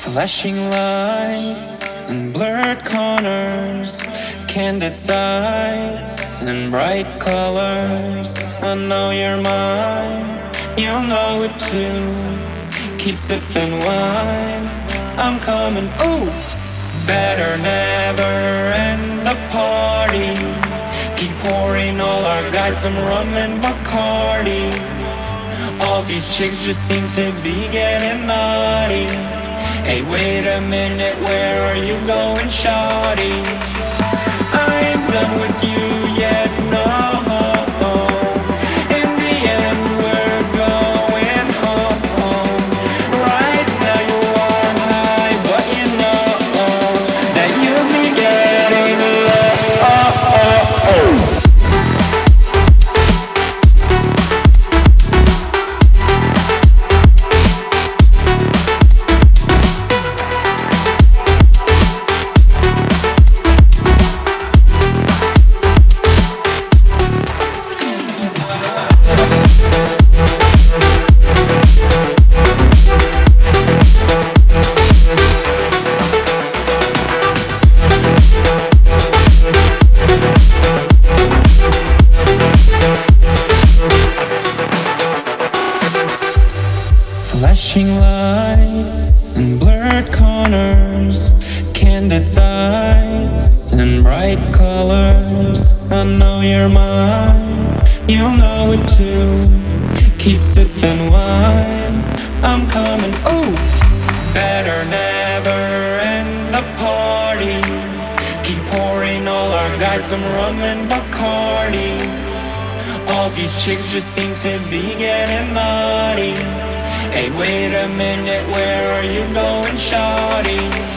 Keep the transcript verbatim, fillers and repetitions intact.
Flashing lights and blurred corners, candid sights and bright colors. I know you're mine, you'll know it too. Keep sipping wine, I'm coming. Ooh, better never end the party. Keep pouring all our guys some rum and Bacardi. All these chicks just seem to be getting naughty. Hey, wait a minute, where are you going, shawty? I ain't done with you yet, no. In the end, we're going home. Right now you are high, but you know that you'll be getting low. Oh, oh, oh. Flashing lights and blurred corners, candid sights and bright colors. I know you're mine, you'll know it too. Keep sipping wine, I'm coming. Ooh, better never end the party. Keep pouring all our guys some rum and Bacardi. All these chicks just seem to be getting naughty. Hey, wait a minute, where are you going, shawty?